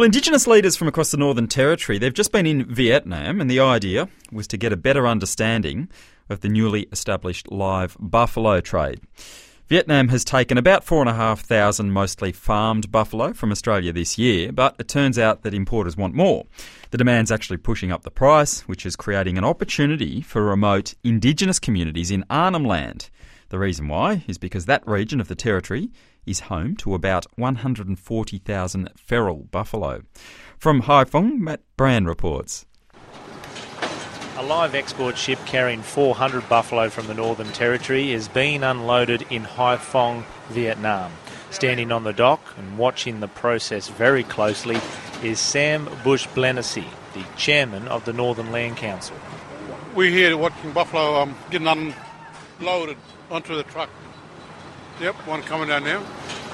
Well, Indigenous leaders from across the Northern Territory, they've just been in Vietnam, and the idea was to get a better understanding of the newly established live buffalo trade. Vietnam has taken about 4,500 mostly farmed buffalo from Australia this year, but it turns out that importers want more. The demand's actually pushing up the price, which is creating an opportunity for remote Indigenous communities in Arnhem Land. The reason why is because that region of the territory is home to about 140,000 feral buffalo. From Haiphong, Matt Brand reports. A live export ship carrying 400 buffalo from the Northern Territory is being unloaded in Haiphong, Vietnam. Standing on the dock and watching the process very closely is Sam Bush-Blenessy, the chairman of the Northern Land Council. We're here watching buffalo getting unloaded onto the truck. Yep, one coming down now.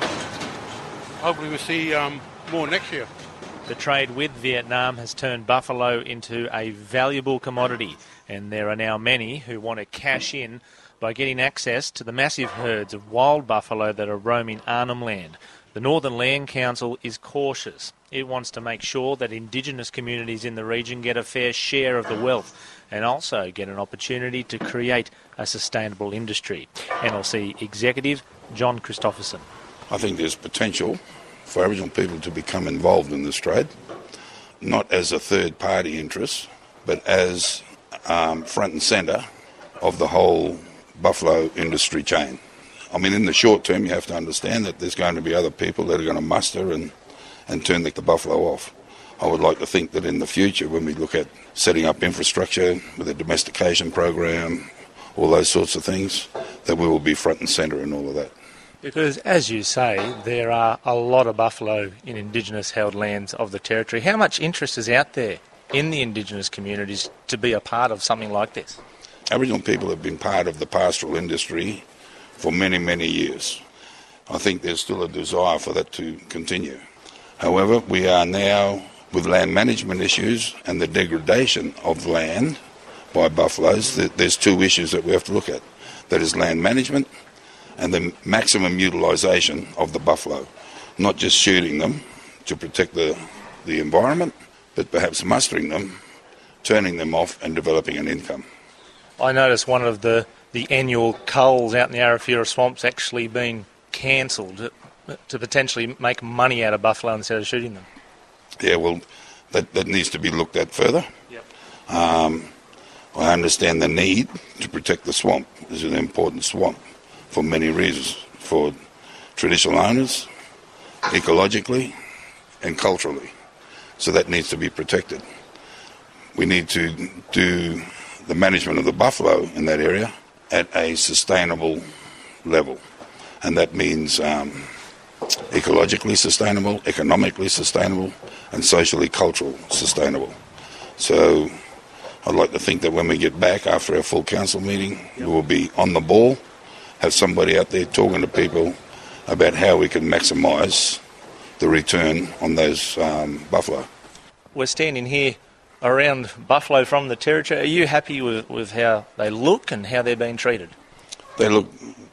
Hopefully we'll see more next year. The trade with Vietnam has turned buffalo into a valuable commodity, and there are now many who want to cash in by getting access to the massive herds of wild buffalo that are roaming Arnhem Land. The Northern Land Council is cautious. It wants to make sure that Indigenous communities in the region get a fair share of the wealth and also get an opportunity to create a sustainable industry. NLC Executive John Christopherson. I think there's potential for Aboriginal people to become involved in this trade, not as a third-party interest, but as front and centre of the whole buffalo industry chain. I mean, in the short term, you have to understand that there's going to be other people that are going to muster and turn the buffalo off. I would like to think that in the future, when we look at setting up infrastructure with a domestication program, all those sorts of things, that we will be front and centre in all of that. Because, as you say, there are a lot of buffalo in Indigenous-held lands of the Territory. How much interest is out there in the Indigenous communities to be a part of something like this? Aboriginal people have been part of the pastoral industry for many, many years. I think there's still a desire for that to continue. However, we are now, with land management issues and the degradation of land by buffaloes, there's two issues that we have to look at. That is land management and the maximum utilisation of the buffalo. Not just shooting them to protect the environment, but perhaps mustering them, turning them off and developing an income. I noticed one of the annual culls out in the Arafura swamps actually being cancelled to potentially make money out of buffalo instead of shooting them. Yeah, well, that needs to be looked at further. Yep. I understand the need to protect the swamp. It's an important swamp for many reasons, for traditional owners, ecologically and culturally. So that needs to be protected. We need to do the management of the buffalo in that area at a sustainable level. And that means ecologically sustainable, economically sustainable, and socially cultural sustainable. So I'd like to think that when we get back after our full council meeting, we will be on the ball, have somebody out there talking to people about how we can maximise the return on those buffalo. We're standing here around buffalo from the Territory. Are you happy with how they look and how they're being treated? They look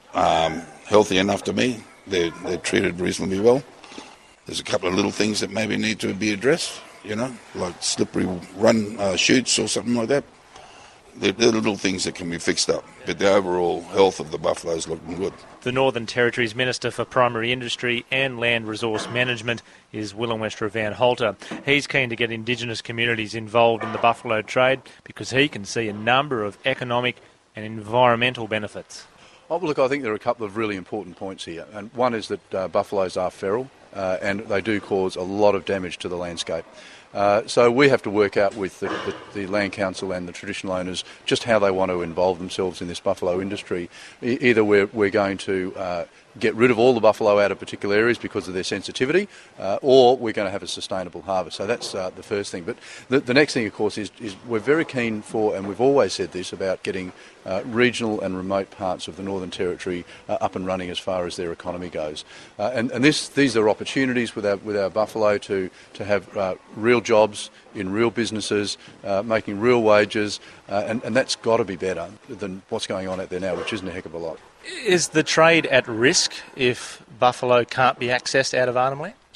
healthy enough to me. They're treated reasonably well. There's a couple of little things that maybe need to be addressed, like slippery run chutes or something like that. They're little things that can be fixed up, but the overall health of the buffalo is looking good. The Northern Territory's Minister for Primary Industry and Land Resource Management is Willem Westra van Halter. He's keen to get Indigenous communities involved in the buffalo trade because he can see a number of economic and environmental benefits. Oh, look, I think there are a couple of really important points here. And one is that buffaloes are feral and they do cause a lot of damage to the landscape. So we have to work out with the Land Council and the traditional owners just how they want to involve themselves in this buffalo industry. Either we're going to get rid of all the buffalo out of particular areas because of their sensitivity, or we're going to have a sustainable harvest. So that's the first thing. But the next thing, of course, is we're very keen for, and we've always said this, about getting regional and remote parts of the Northern Territory up and running as far as their economy goes. And these are opportunities with our buffalo to have real jobs in real businesses, making real wages, and that's got to be better than what's going on out there now, which isn't a heck of a lot. Is the trade at risk if buffalo can't be accessed out of Arnhem Land?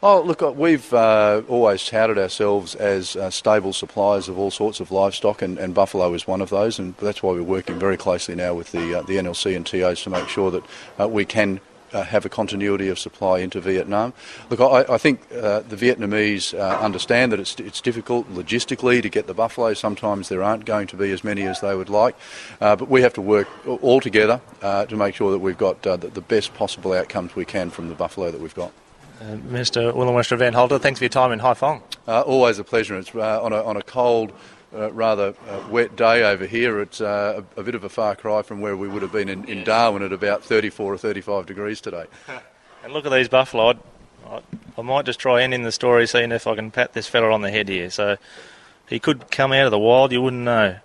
Oh, look, we've always touted ourselves as stable suppliers of all sorts of livestock, and buffalo is one of those, and that's why we're working very closely now with the NLC and TOs to make sure that we can have a continuity of supply into Vietnam. Look, I think the Vietnamese understand that it's difficult logistically to get the buffalo. Sometimes there aren't going to be as many as they would like, but we have to work all together to make sure that we've got the best possible outcomes we can from the buffalo that we've got. Minister Wollongwester Van Holter, thanks for your time in Haiphong. Always a pleasure. It's on a cold, rather wet day over here. It's a bit of a far cry from where we would have been in Darwin at about 34 or 35 degrees today. And look at these buffalo. I might just try ending the story, seeing if I can pat this fella on the head here. So he could come out of the wild, you wouldn't know.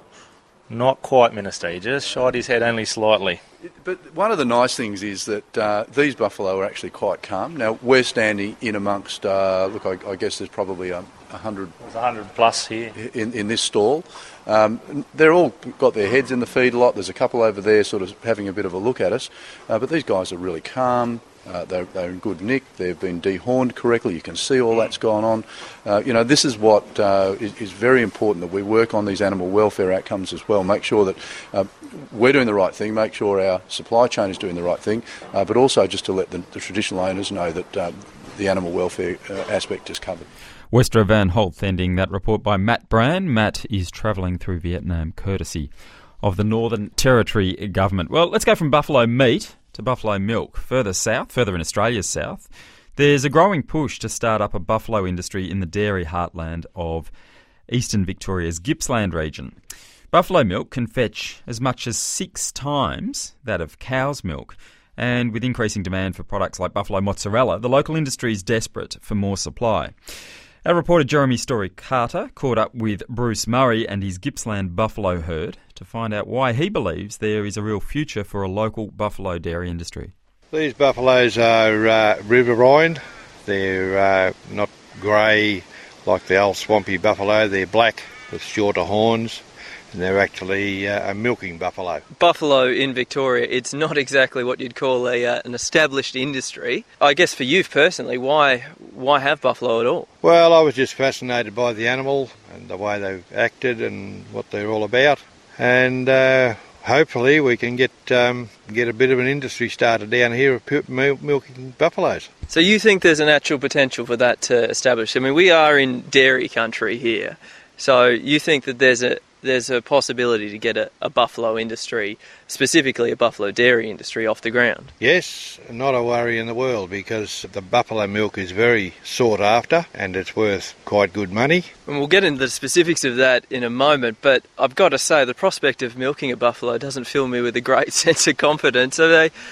Not quite, Minister. He just shied his head only slightly. But one of the nice things is that these buffalo are actually quite calm. Now, we're standing in amongst, look, I guess there's probably 100... There's 100 plus here. In this stall. They're all got their heads in the feed a lot. There's a couple over there sort of having a bit of a look at us. But these guys are really calm. They're in good nick. They've been dehorned correctly. You can see all that's gone on. This is what is very important, that we work on these animal welfare outcomes as well. Make sure that we're doing the right thing, make sure our supply chain is doing the right thing, but also just to let the traditional owners know that the animal welfare aspect is covered. Westra Van Holt ending that report by Matt Brand. Matt is travelling through Vietnam courtesy of the Northern Territory government. Well, let's go from buffalo meat to buffalo milk. Further south, further in Australia's south, there's a growing push to start up a buffalo industry in the dairy heartland of eastern Victoria's Gippsland region. Buffalo milk can fetch as much as 6 times that of cow's milk. And with increasing demand for products like buffalo mozzarella, the local industry is desperate for more supply. Our reporter Jeremy Story-Carter caught up with Bruce Murray and his Gippsland buffalo herd to find out why he believes there is a real future for a local buffalo dairy industry. These buffaloes are riverine. They're not grey like the old swampy buffalo. They're black with shorter horns, and they're actually a milking buffalo. Buffalo in Victoria, it's not exactly what you'd call an established industry. I guess for you personally, why have buffalo at all? Well, I was just fascinated by the animal and the way they've acted and what they're all about. And hopefully we can get a bit of an industry started down here of milking buffaloes. So you think there's an actual potential for that to establish? I mean, we are in dairy country here. So you think that there's a possibility to get a buffalo industry, specifically a buffalo dairy industry, off the ground? Yes, not a worry in the world, because the buffalo milk is very sought after and it's worth quite good money. And we'll get into the specifics of that in a moment, but I've got to say the prospect of milking a buffalo doesn't fill me with a great sense of confidence.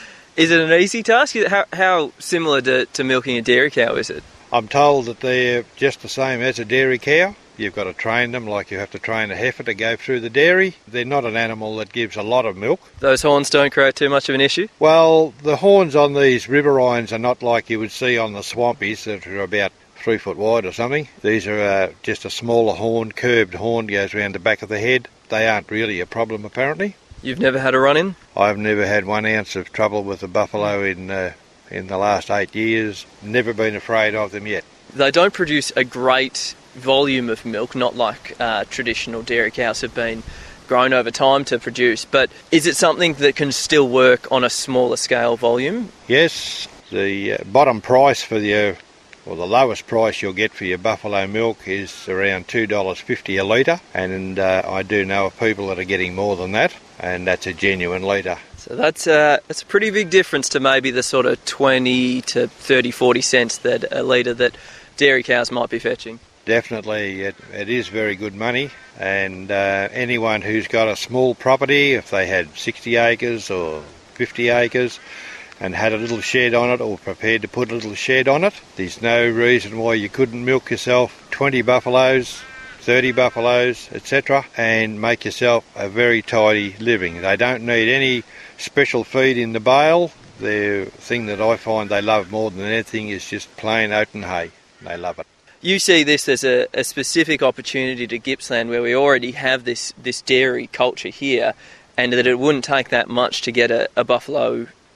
Is it an easy task? How similar to milking a dairy cow is it? I'm told that they're just the same as a dairy cow. You've got to train them like you have to train a heifer to go through the dairy. They're not an animal that gives a lot of milk. Those horns don't create too much of an issue? Well, the horns on these riverines are not like you would see on the swampies that are about 3 foot wide or something. These are just a smaller horn, curved horn, goes around the back of the head. They aren't really a problem, apparently. You've never had a run-in? I've never had 1 ounce of trouble with a buffalo in the last 8 years. Never been afraid of them yet. They don't produce a great volume of milk, not like traditional dairy cows have been grown over time to produce, but is it something that can still work on a smaller scale volume? Yes, the bottom price for the lowest price you'll get for your buffalo milk is around $2.50 a litre, and I do know of people that are getting more than that, and that's a genuine litre. So that's a pretty big difference to maybe the sort of 20 to 30, 40 cents that a litre that dairy cows might be fetching. Definitely, it is very good money, and anyone who's got a small property, if they had 60 acres or 50 acres and had a little shed on it or prepared to put a little shed on it, there's no reason why you couldn't milk yourself 20 buffaloes, 30 buffaloes, etc., and make yourself a very tidy living. They don't need any special feed in the bale. The thing that I find they love more than anything is just plain oaten hay. They love it. You see this as a specific opportunity to Gippsland, where we already have this dairy culture here, and that it wouldn't take that much to get a buffalo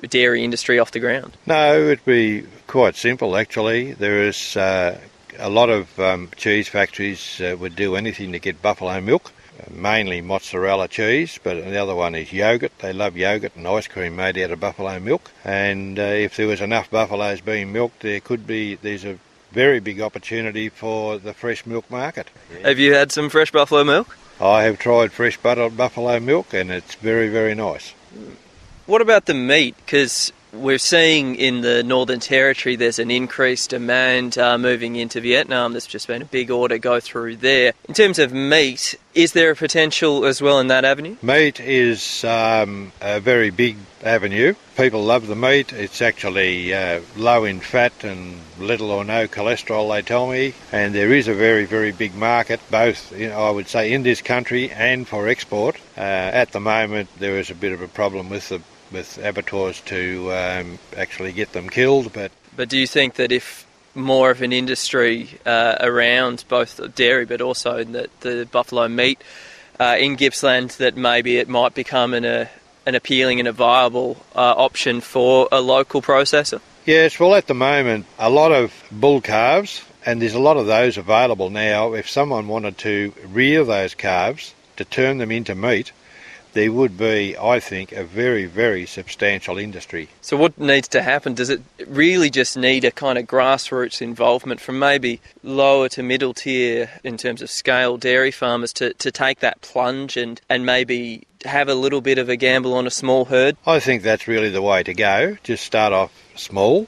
dairy industry off the ground? No, it'd be quite simple actually. There is a lot of cheese factories would do anything to get buffalo milk, mainly mozzarella cheese, but the other one is yoghurt. They love yoghurt and ice cream made out of buffalo milk. And if there was enough buffaloes being milked, there's a very big opportunity for the fresh milk market. Have you had some fresh buffalo milk? I have tried fresh buffalo milk and it's very, very nice. What about the meat? Because we're seeing in the Northern Territory there's an increased demand moving into Vietnam. There's just been a big order go through there. In terms of meat, is there a potential as well in that avenue? Meat is a very big avenue. People love the meat. It's actually low in fat and little or no cholesterol, they tell me. And there is a very, very big market, both, I would say, in this country and for export. At the moment, there is a bit of a problem with abattoirs to actually get them killed. But do you think that if more of an industry around both dairy but also in the buffalo meat in Gippsland, that maybe it might become an appealing and a viable option for a local processor? Yes, well at the moment a lot of bull calves, and there's a lot of those available now. If someone wanted to rear those calves to turn them into meat, there would be, I think, a very, very substantial industry. So what needs to happen? Does it really just need a kind of grassroots involvement from maybe lower to middle tier in terms of scale dairy farmers to take that plunge and maybe have a little bit of a gamble on a small herd? I think that's really the way to go. Just start off small.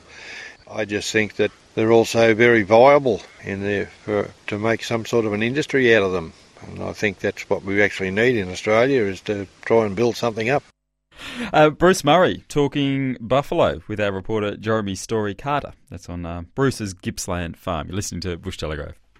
I just think that they're also very viable in there to make some sort of an industry out of them. And I think that's what we actually need in Australia, is to try and build something up. Bruce Murray talking buffalo with our reporter Jeremy Story Carter. That's on Bruce's Gippsland farm. You're listening to Bush Telegraph.